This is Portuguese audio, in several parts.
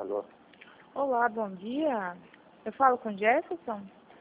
Alô? Olá, bom dia. Eu falo com Jefferson?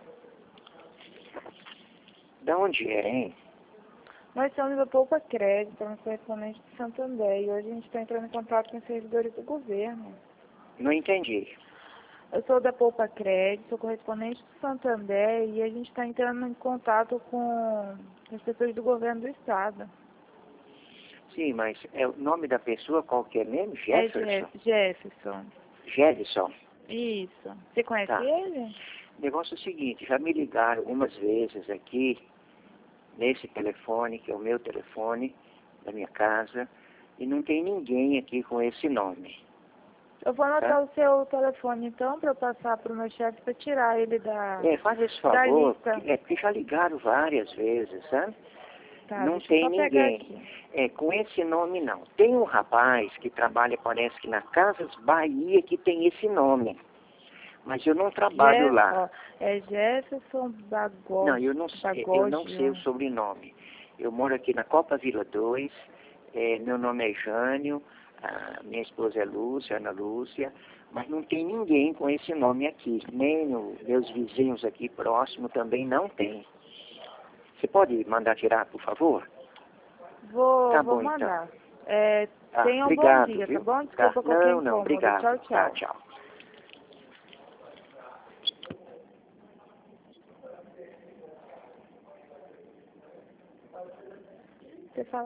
Da onde é, hein? Nós somos da Poupa Crédito, somos correspondentes de Santander e hoje a gente está entrando em contato com os servidores do governo. Não entendi. Eu sou da Poupa Crédito, sou correspondente de Santander e a gente está entrando em contato com as pessoas do governo do estado. Sim, mas é o nome da pessoa qual que é mesmo? É Jefferson? Jefferson. Jefferson. Isso. Você conhece Tá. ele? O negócio é o seguinte, já me ligaram algumas vezes aqui, nesse telefone, que é o meu telefone, da minha casa, e não tem ninguém aqui com esse nome. Eu vou anotar Tá? o seu telefone então para eu passar para o meu chefe para tirar ele Faz esse da favor, lista. porque já ligaram várias vezes, sabe? Tá, Não deixa eu tem só pegar ninguém. aqui. Com esse nome não. Tem um rapaz que trabalha, parece que na Casas Bahia, que tem esse nome. Mas eu não trabalho lá. É Jefferson Bagode. Não, eu não sei o sobrenome. Eu moro aqui na Copa Vila 2, meu nome é Jânio, minha esposa é Lúcia, Ana Lúcia, mas não tem ninguém com esse nome aqui. Nem meus vizinhos aqui próximos também não tem. Você pode mandar tirar, por favor? Tá Vou bom, mandar. então. Tenha um bom Obrigado, dia, viu? tá bom? Desculpa Tá. qualquer Não, incômodo. obrigado. Tchau, Tá, tchau. tchau. Você fala.